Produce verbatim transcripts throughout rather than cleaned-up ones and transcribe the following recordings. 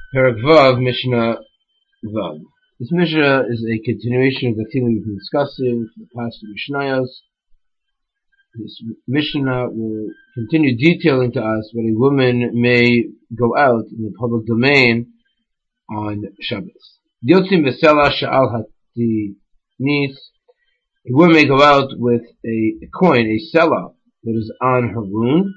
Perek Vav, Mishnah Vav. This Mishnah is a continuation of the theme we've been discussing for the past two Mishnayos. This Mishnah will continue detailing to us what a woman may go out in the public domain on Shabbos. Yotzim Vesela Sha'al Hatinis. A woman may go out with a, a coin, a sela, that is on her wound.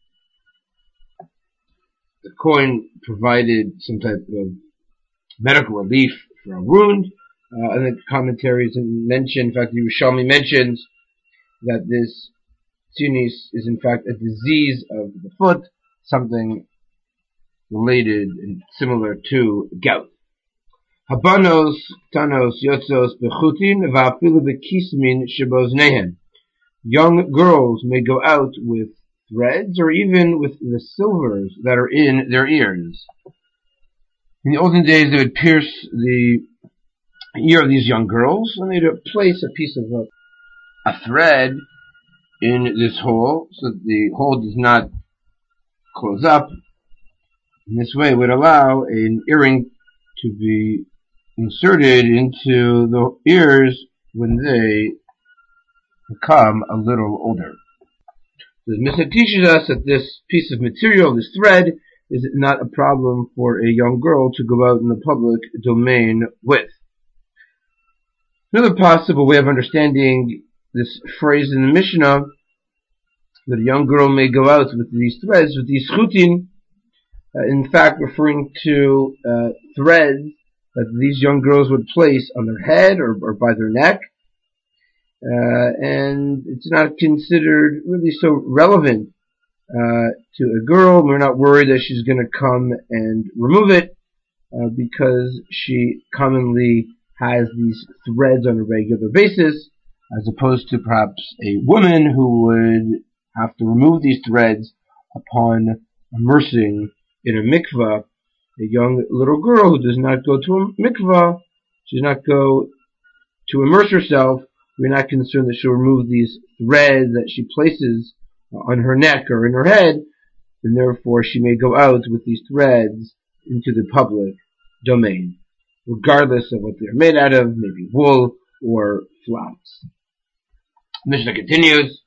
The coin provided some type of medical relief for a wound. Uh, and the commentaries mention, in fact, the Yerushalmi mentions that this tunis is in fact a disease of the foot, something related and similar to gout. Habanos, tanos, yotzos, bechutin, va'afilu bekismin sheboznehen. Young girls may go out with threads or even with the silvers that are in their ears. In the olden days, they would pierce the ear of these young girls, and they'd place a piece of a, a thread in this hole so that the hole does not close up. In this way, it would allow an earring to be inserted into the ears when they become a little older. The Mishnah teaches us that this piece of material, this thread, is not a problem for a young girl to go out in the public domain with. Another possible way of understanding this phrase in the Mishnah, that a young girl may go out with these threads, with these chutin, uh, in fact referring to uh, threads that these young girls would place on their head or, or by their neck. Uh, and it's not considered really so relevant uh, to a girl. We're not worried that she's going to come and remove it uh, because she commonly has these threads on a regular basis, as opposed to perhaps a woman who would have to remove these threads upon immersing in a mikvah. A young little girl who does not go to a mikvah, she does not go to immerse herself. We're not concerned that she'll remove these threads that she places on her neck or in her head, and therefore she may go out with these threads into the public domain, regardless of what they're made out of, maybe wool or flax. Mishnah continues.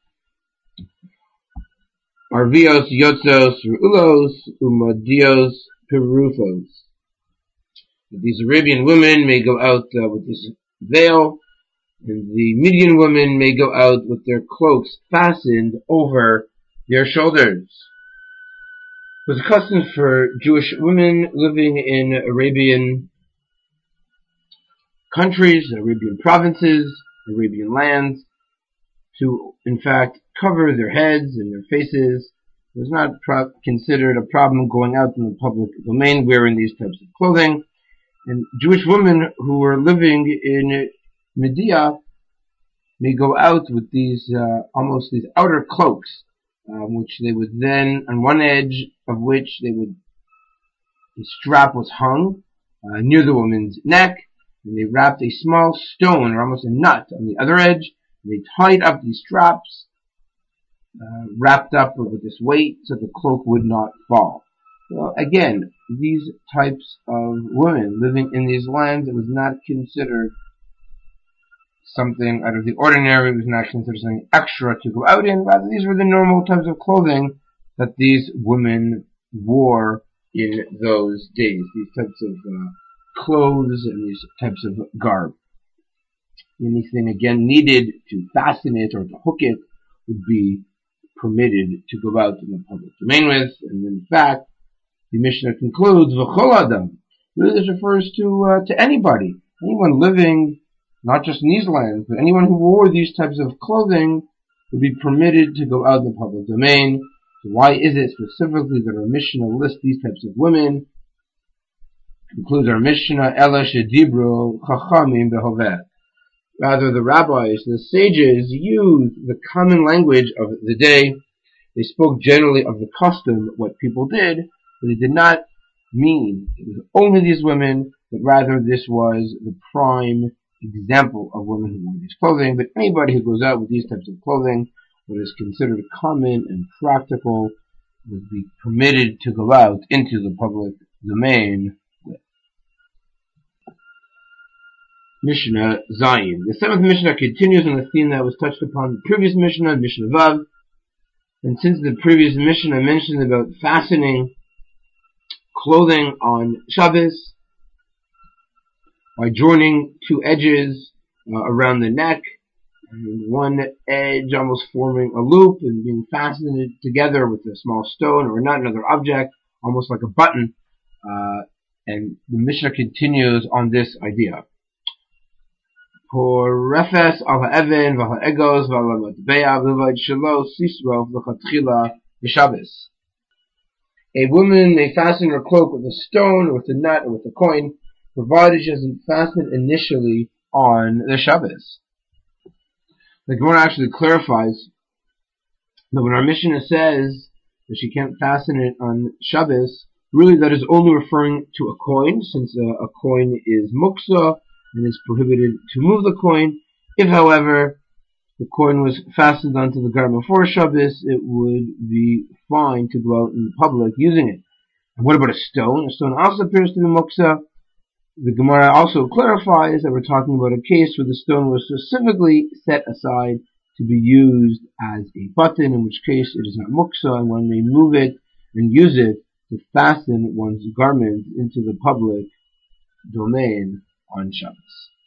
Arvios, yotzos, ru'ulos, umadios, perufos. These Arabian women may go out uh, with this veil, and the Midian women may go out with their cloaks fastened over their shoulders. It was a custom for Jewish women living in Arabian countries, Arabian provinces, Arabian lands, to in fact cover their heads and their faces. It was not pro- considered a problem going out in the public domain wearing these types of clothing. And Jewish women who were living in Media may go out with these uh, almost these outer cloaks, um, which they would then, on one edge of which they would, the strap was hung uh, near the woman's neck, and they wrapped a small stone or almost a nut on the other edge. And they tied up these straps, uh, wrapped up with this weight, so the cloak would not fall. So again, these types of women living in these lands, it was not considered something out of the ordinary. It was not considered something extra to go out in. Rather, these were the normal types of clothing that these women wore in those days. These types of uh, clothes and these types of garb. Anything, again, needed to fasten it or to hook it would be permitted to go out in the public domain with. And in fact, the Mishnah concludes, V'chol adam. Really, this refers to uh, to anybody, anyone living not just in these lands, but anyone who wore these types of clothing would be permitted to go out in the public domain. So why is it specifically that our Mishnah lists these types of women? Concludes our Mishnah, Ela shedibru chachamim behoveh. Rather, the rabbis, the sages, used the common language of the day. They spoke generally of the custom, what people did, but they did not mean it was only these women, but rather this was the prime example of women who wore these clothing. But anybody who goes out with these types of clothing, what is considered common and practical, would be permitted to go out into the public domain Mishnah Zayin. The seventh Mishnah continues on the theme that was touched upon in the previous Mishnah, Mishnah Vav. And since the previous Mishnah mentioned about fastening clothing on Shabbos by joining two edges uh, around the neck, and one edge almost forming a loop and being fastened together with a small stone or not another object, almost like a button. Uh, and the Mishnah continues on this idea. Porefes al ha'even v'al ha'egos v'al ha'matbeya v'vad shelo sisro v'chatchila v'shabbos. A woman may fasten her cloak with a stone, or with a nut, or with a coin, provided she doesn't fasten initially on the Shabbos. The Gemara actually clarifies that when our Mishnah says that she can't fasten it on Shabbos, really that is only referring to a coin, since a, a coin is muksa and is prohibited to move the coin. If, however, the coin was fastened onto the garment for Shabbos, it would be fine to go out in the public using it. And what about a stone? A stone also appears to be muksa. The Gemara also clarifies that we're talking about a case where the stone was specifically set aside to be used as a button, in which case it is not muksa, and one may move it and use it to fasten one's garment into the public domain on Shabbos.